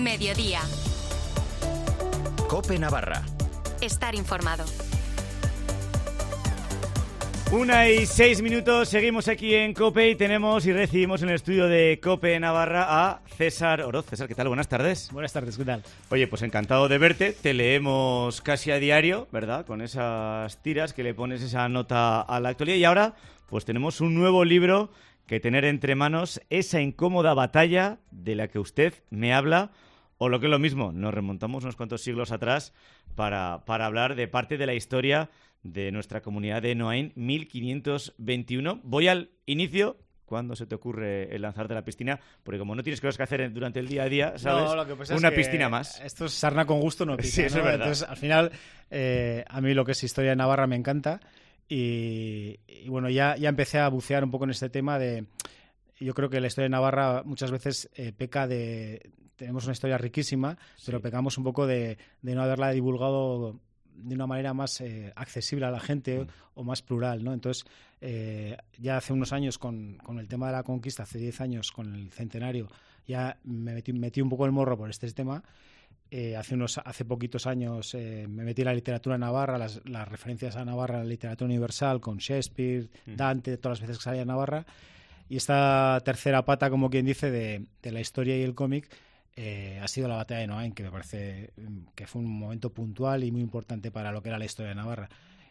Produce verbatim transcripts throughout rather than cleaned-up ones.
Mediodía. COPE Navarra. Estar informado. Una y seis minutos, seguimos aquí en COPE y tenemos y recibimos en el estudio de COPE Navarra a César Oroz. César, ¿qué tal? Buenas tardes. Buenas tardes, ¿qué tal? Oye, pues encantado de verte. Te leemos casi a diario, ¿verdad? Con esas tiras que le pones esa nota a la actualidad. Y ahora, pues tenemos un nuevo libro que tener entre manos, esa incómoda batalla de la que usted me habla. O lo que es lo mismo, nos remontamos unos cuantos siglos atrás para, para hablar de parte de la historia de nuestra comunidad de Noain, mil quinientos veintiuno. Voy al inicio. ¿Cuándo se te ocurre el lanzarte a la piscina? Porque como no tienes cosas que hacer durante el día a día, ¿sabes? No, lo que pasa una es que piscina más. Esto es sarna con gusto, no pica, sí, eso ¿no? es verdad. Entonces, al final, eh, a mí lo que es historia de Navarra me encanta. Y, y bueno, ya, ya empecé a bucear un poco en este tema de... Yo creo que la historia de Navarra muchas veces eh, peca de... Tenemos una historia riquísima, sí, pero pecamos un poco de, de no haberla divulgado de una manera más eh, accesible a la gente, mm. o más plural, ¿no? Entonces, eh, ya hace unos años con, con el tema de la conquista, hace diez años con el centenario, ya me metí, metí un poco el morro por este tema. Eh, hace unos hace poquitos años eh, me metí en la literatura navarra, las, las referencias a Navarra, la literatura universal, con Shakespeare, mm. Dante, todas las veces que salía Navarra. Y esta tercera pata, como quien dice, de, de la historia y el cómic, Eh, ha sido la batalla de Noain, que me parece que fue un momento puntual y muy importante para lo que era la historia de Navarra.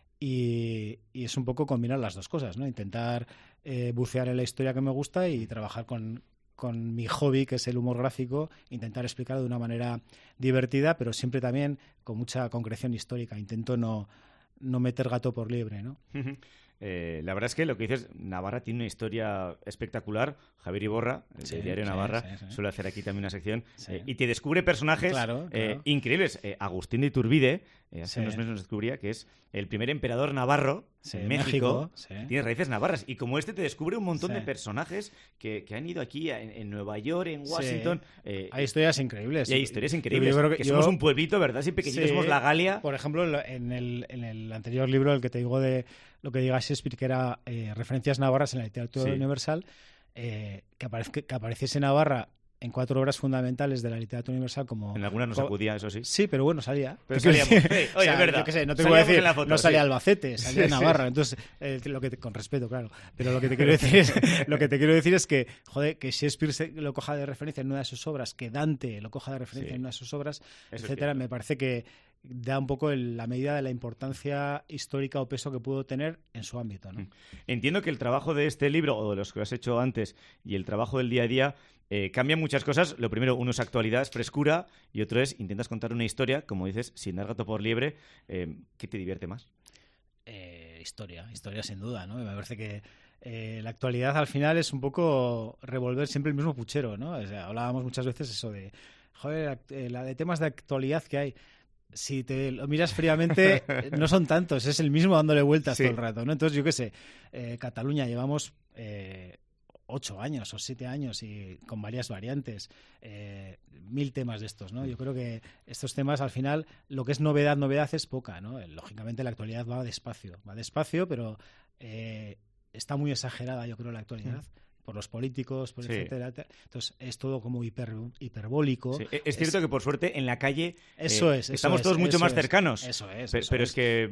Y, y es un poco combinar las dos cosas, ¿no? Intentar eh, bucear en la historia que me gusta y trabajar con, con mi hobby, que es el humor gráfico, intentar explicarlo de una manera divertida, pero siempre también con mucha concreción histórica. Intento no, no meter gato por liebre, ¿no? Eh, la verdad es que lo que dices, Navarra tiene una historia espectacular. Javier Iborra, el sí, Diario sí, Navarra, sí, sí. suele hacer aquí también una sección, sí. eh, y te descubre personajes claro, claro. Eh, increíbles. Eh, Agustín de Iturbide, eh, hace sí. unos meses nos descubría que es el primer emperador navarro sí, en México, México sí. tiene raíces navarras. Y como este te descubre un montón sí. de personajes que, que han ido aquí a, en, en Nueva York, en Washington. Sí. Eh, hay historias increíbles. Y hay historias increíbles. Yo creo que, que yo... somos un pueblito, ¿verdad? Sí, pequeñito, sí. somos la Galia. Por ejemplo, en el, en el anterior libro, el que te digo de lo que diga Shakespeare, que era eh, referencias navarras en la literatura sí. universal, eh, que, aparezca, que apareciese Navarra en cuatro obras fundamentales de la literatura universal, como... En algunas no se acudía, eso sí. Sí, pero bueno, salía. Pero salíamos. Sí, oye, o sea, es verdad. Yo qué sé, no te voy a decir, foto, no salía sí. Albacete, salía sí, Navarra. Sí. Entonces, eh, lo que te, con respeto, claro. Pero lo que te quiero decir es, lo que te quiero decir es que, joder, que Shakespeare se, lo coja de referencia en una de sus obras, que Dante lo coja de referencia sí. en una de sus obras, eso etcétera, me parece que da un poco el, la medida de la importancia histórica o peso que pudo tener en su ámbito, ¿no? Entiendo que el trabajo de este libro, o de los que has hecho antes, y el trabajo del día a día, eh, cambian muchas cosas. Lo primero, uno es actualidad, es frescura, y otro es, intentas contar una historia, como dices, sin dar gato por liebre. Eh, ¿Qué te divierte más? Eh, historia, historia sin duda, ¿no? Me parece que eh, la actualidad al final es un poco revolver siempre el mismo puchero, ¿no? O sea, hablábamos muchas veces eso de, joder, la de temas de actualidad que hay. Si te lo miras fríamente, no son tantos, es el mismo dándole vueltas sí. todo el rato, ¿no? Entonces, yo qué sé, eh, Cataluña llevamos eh, ocho años o siete años y con varias variantes, eh, mil temas de estos, ¿no? Yo creo que estos temas, al final, lo que es novedad, novedad es poca, ¿no? Lógicamente, la actualidad va despacio, va despacio, pero eh, está muy exagerada, yo creo, la actualidad. Mm. por los políticos, por sí. etcétera. Entonces, es todo como hiper, hiperbólico. Sí. Es cierto es... que, por suerte, en la calle eso eh, es, eso estamos es, todos mucho eso más es, cercanos. Eso es. Pero, eso pero es. es que...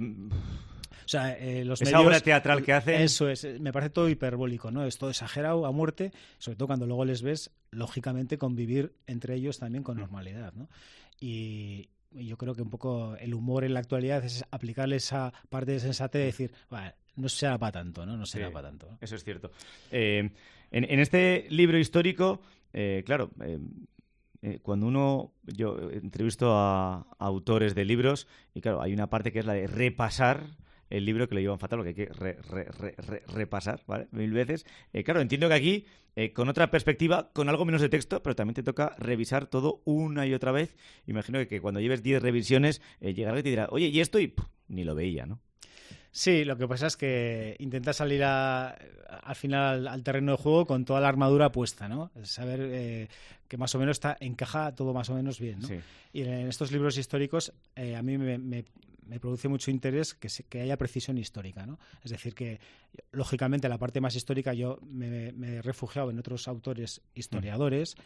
O sea, eh, los esa medios, obra teatral que hacen... Eso es. Me parece todo hiperbólico, ¿no? Es todo exagerado a muerte, sobre todo cuando luego les ves, lógicamente, convivir entre ellos también con normalidad, ¿no? Y... yo creo que un poco el humor en la actualidad es aplicarle esa parte de sensatez de decir, bueno, no será para tanto, ¿no? No será sí, para tanto, ¿no? Eso es cierto. Eh, en, en este libro histórico, eh, claro, eh, eh, cuando uno... Yo entrevisto a, a autores de libros y, claro, hay una parte que es la de repasar el libro, que lo llevan fatal, porque hay que re, re, re, re, repasar, ¿vale? Mil veces. Eh, claro, entiendo que aquí, eh, con otra perspectiva, con algo menos de texto, pero también te toca revisar todo una y otra vez. Imagino que, que cuando lleves diez revisiones, eh, llegará y te dirá, oye, ¿y esto? Y pff, ni lo veía, ¿no? Sí, lo que pasa es que intentas salir a, al final al, al terreno de juego con toda la armadura puesta, ¿no? Saber eh, que más o menos está, encaja todo más o menos bien, ¿no? Sí. Y en estos libros históricos eh, a mí me, me, me produce mucho interés que, se, que haya precisión histórica, ¿no? Es decir, que lógicamente la parte más histórica yo me, me he refugiado en otros autores historiadores. Mm.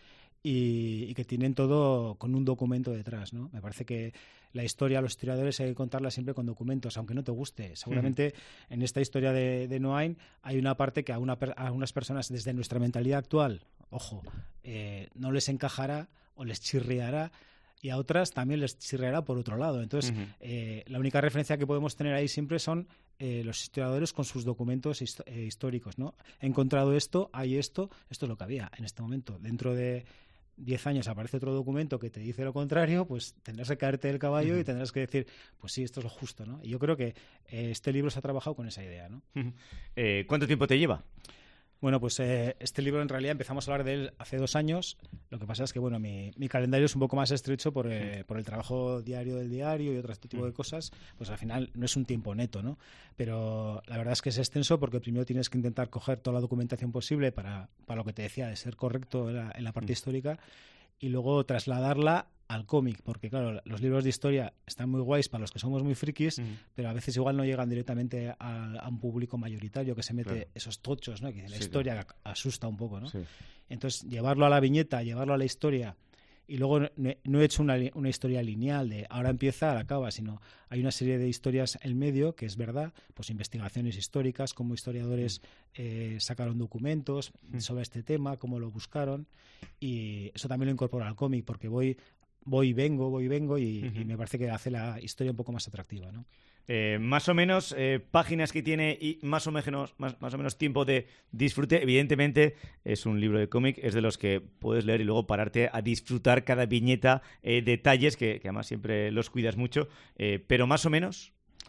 y, y que tienen todo con un documento detrás, ¿no? Me parece que la historia, los historiadores hay que contarla siempre con documentos, aunque no te guste. Seguramente uh-huh. en esta historia de, de Noain hay una parte que a, una, a unas personas desde nuestra mentalidad actual, ojo, eh, no les encajará o les chirriará, y a otras también les chirriará por otro lado. Entonces, uh-huh. eh, la única referencia que podemos tener ahí siempre son eh, los historiadores con sus documentos hist- eh, históricos, ¿no? He encontrado esto, hay esto, esto es lo que había en este momento. Dentro de diez años aparece otro documento que te dice lo contrario, pues tendrás que caerte del caballo uh-huh. y tendrás que decir, pues sí, esto es lo justo, ¿no? Y yo creo que eh, este libro se ha trabajado con esa idea, ¿no? Uh-huh. Eh, ¿Cuánto tiempo te lleva? Bueno, pues eh, este libro en realidad empezamos a hablar de él hace dos años. Lo que pasa es que bueno, mi, mi calendario es un poco más estrecho por, eh, por el trabajo diario del diario y otro tipo de cosas. Pues al final no es un tiempo neto, ¿no? Pero la verdad es que es extenso porque primero tienes que intentar coger toda la documentación posible para, para lo que te decía, de ser correcto en la, en la parte mm. histórica, y luego trasladarla al cómic, porque claro, los libros de historia están muy guays para los que somos muy frikis, uh-huh. pero a veces igual no llegan directamente a, a un público mayoritario que se mete claro. esos tochos, ¿no? Que la sí, historia claro. asusta un poco, ¿no? Sí. Entonces, llevarlo a la viñeta, llevarlo a la historia, y luego no, no he hecho una, una historia lineal de ahora empieza, ahora acaba, sino hay una serie de historias en medio, que es verdad, pues investigaciones históricas, cómo historiadores eh, sacaron documentos uh-huh. sobre este tema, cómo lo buscaron, y eso también lo incorporo al cómic, porque voy voy y vengo, voy y vengo y, uh-huh. y me parece que hace la historia un poco más atractiva, ¿no? Eh, más o menos eh, páginas que tiene y más o menos más, más o menos tiempo de disfrute. Evidentemente es un libro de cómic, es de los que puedes leer y luego pararte a disfrutar cada viñeta, eh, detalles que, que además siempre los cuidas mucho, eh, pero más o menos.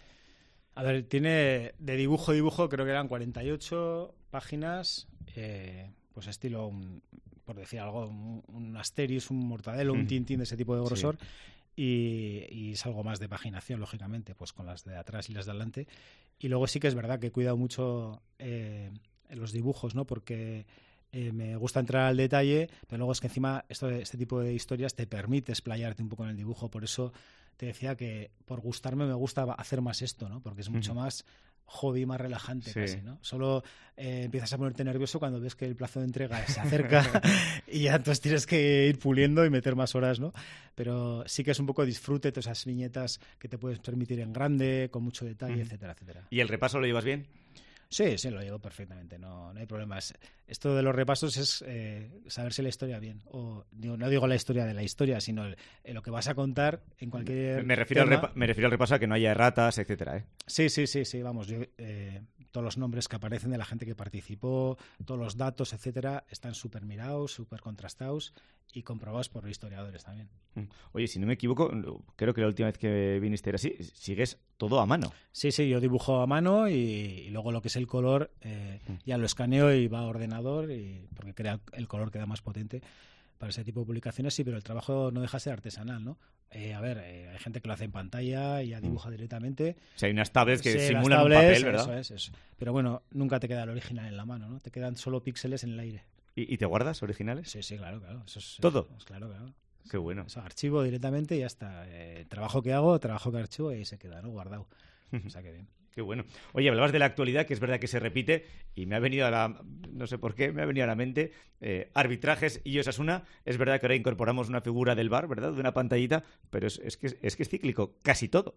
A ver, tiene de dibujo a dibujo, creo que eran cuarenta y ocho páginas, eh, pues estilo un, por decir algo, un, un Asterix, un Mortadelo, mm. un Tintín de ese tipo de grosor, sí. y, y es algo más de paginación, lógicamente, pues con las de atrás y las de adelante. Y luego sí que es verdad que he cuidado mucho eh, en los dibujos, ¿no? Porque eh, me gusta entrar al detalle, pero luego es que encima esto, este tipo de historias te permite explayarte un poco en el dibujo. Por eso te decía que por gustarme me gusta hacer más esto, ¿no? Porque es mucho uh-huh. más hobby, más relajante, sí. casi, ¿no? Solo eh, empiezas a ponerte nervioso cuando ves que el plazo de entrega se acerca y ya entonces tienes que ir puliendo y meter más horas, ¿no? Pero sí que es un poco disfrute, todas esas viñetas que te puedes permitir en grande, con mucho detalle, uh-huh. etcétera, etcétera. ¿Y el repaso lo llevas bien? Sí, sí, lo llevo perfectamente, no, no hay problemas. Esto de los repasos es eh, saberse la historia bien. O digo, no digo la historia de la historia, sino el, el, lo que vas a contar en cualquier me refiero, al repa- me refiero al repaso a que no haya erratas, etcétera, ¿eh? Sí, sí, sí, sí, vamos, yo, eh, todos los nombres que aparecen de la gente que participó, todos los datos, etcétera, están súper mirados, súper contrastados y comprobados por historiadores también. Oye, si no me equivoco, creo que la última vez que viniste era así, sigues todo a mano. Sí, sí, yo dibujo a mano y, y luego lo que es el color eh, ya lo escaneo y va a ordenador, y, porque crea el color queda más potente para ese tipo de publicaciones, sí, pero el trabajo no deja de ser artesanal, ¿no? Eh, a ver, eh, hay gente que lo hace en pantalla y ya dibuja mm. directamente. O sea, hay unas tablets que sí, simulan tablets, un papel, ¿verdad? Eso es, eso. Pero bueno, nunca te queda el original en la mano, ¿no? Te quedan solo píxeles en el aire. ¿Y, y te guardas originales? Sí, sí, claro, claro. Eso es, ¿Todo? Eso es, claro, claro. Qué bueno. Eso, archivo directamente y ya está. Eh, trabajo que hago, trabajo que archivo y ahí se queda, ¿no? Guardado. O sea, que bien. Qué bueno. Oye, hablabas de la actualidad, que es verdad que se repite, y me ha venido a la... no sé por qué, me ha venido a la mente eh, arbitrajes y Osasuna. Es verdad que ahora incorporamos una figura del V A R, ¿verdad? De una pantallita, pero es, es, que, es que es cíclico, casi todo.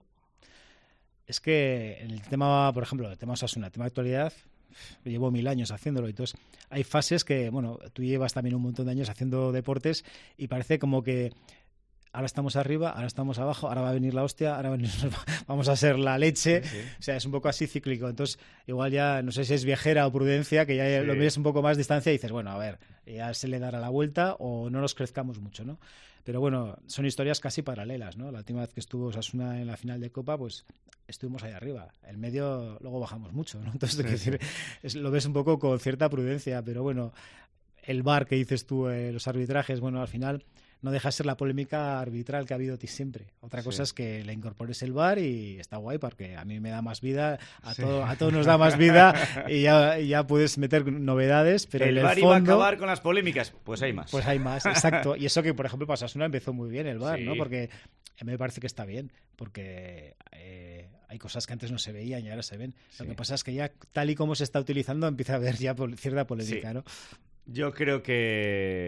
Es que en el tema, por ejemplo, el tema Osasuna, el tema de actualidad, llevo mil años haciéndolo. Entonces, hay fases que, bueno, tú llevas también un montón de años haciendo deportes y parece como que ahora estamos arriba, ahora estamos abajo, ahora va a venir la hostia, ahora va a venir, vamos a ser la leche. Sí, sí. O sea, es un poco así cíclico. Entonces, igual ya, no sé si es viajera o prudencia, que ya sí. lo miras un poco más distancia y dices, bueno, a ver, ya se le dará la vuelta o no nos crezcamos mucho, ¿no? Pero bueno, son historias casi paralelas, ¿no? La última vez que estuvo Osasuna en la final de Copa, pues estuvimos ahí arriba. El medio luego bajamos mucho, ¿no? Entonces, sí, decir, sí. Es, lo ves un poco con cierta prudencia, pero bueno, el V A R que dices tú, eh, los arbitrajes, bueno, al final no deja de ser la polémica arbitral que ha habido siempre. Otra cosa sí. es que le incorpores el V A R y está guay porque a mí me da más vida, a, sí. todo, a todos nos da más vida y ya, y ya puedes meter novedades, pero el en el V A R fondo, iba a acabar con las polémicas, pues hay más. Pues hay más, exacto. Y eso que, por ejemplo, para Osasuna empezó muy bien el V A R, sí. ¿no? Porque a mí me parece que está bien, porque eh, hay cosas que antes no se veían y ahora se ven. Sí. Lo que pasa es que ya, tal y como se está utilizando, empieza a haber ya cierta polémica, sí. ¿no? Yo creo que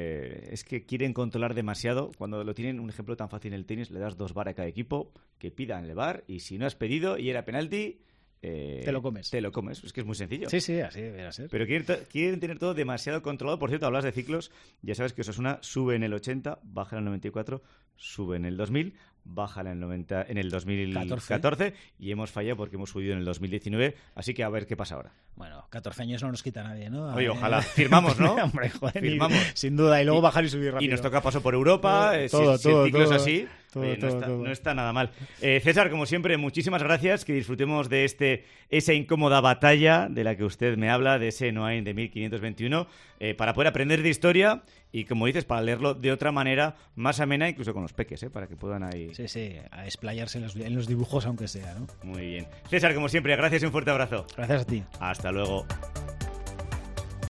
es que quieren controlar demasiado. Cuando lo tienen, un ejemplo tan fácil en el tenis, le das dos bar a cada equipo, que pidan el bar, y si no has pedido y era penalti... Eh, te lo comes. Te lo comes, es que es muy sencillo. Sí, sí, así debería ser. Pero quieren, quieren tener todo demasiado controlado. Por cierto, hablas de ciclos, ya sabes que Osasuna sube en el ochenta, baja en el noventa y cuatro, sube en el dos mil, baja en el noventa, en el dos mil catorce y hemos fallado porque hemos subido en el dos mil diecinueve, así que a ver qué pasa ahora. Bueno, catorce años no nos quita nadie, ¿no? Oye, ojalá. Firmamos, ¿no? Hombre, joder, Firmamos. Y, sin duda, y luego y, bajar y subir rápido. Y nos toca paso por Europa, eh, todo, si, todo, si el ciclo todo, es así, todo, oye, no, todo, está, todo. no está nada mal. Eh, César, como siempre, muchísimas gracias, que disfrutemos de este esa incómoda batalla de la que usted me habla, de ese Noain de mil quinientos veintiuno, eh, para poder aprender de historia y, como dices, para leerlo de otra manera más amena, incluso con los peques, ¿eh? Para que puedan ahí... Sí, sí, a explayarse en los, en los dibujos, aunque sea, ¿no? Muy bien. César, como siempre, gracias y un fuerte abrazo. Gracias a ti. Hasta luego.